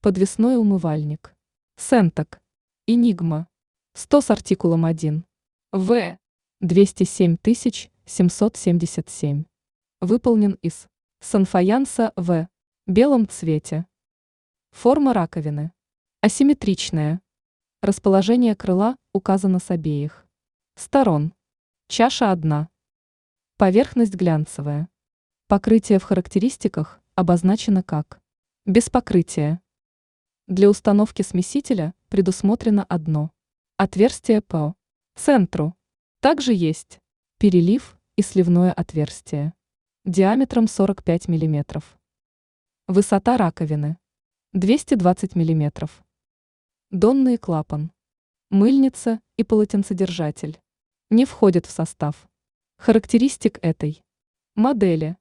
Подвесной умывальник. Сентек. Enigma. 100 с артикулом 1. В. 207 777. Выполнен из санфаянса в белом цвете. Форма раковины. Асимметричная. Расположение крыла указано с обеих сторон. Чаша одна. Поверхность глянцевая. Покрытие в характеристиках обозначено как без покрытия. Для установки смесителя предусмотрено одно отверстие по центру. Также есть перелив и сливное отверстие диаметром 45 мм. Высота раковины 220 мм. Донный клапан, мыльница и полотенцедержатель не входят в состав характеристик этой модели.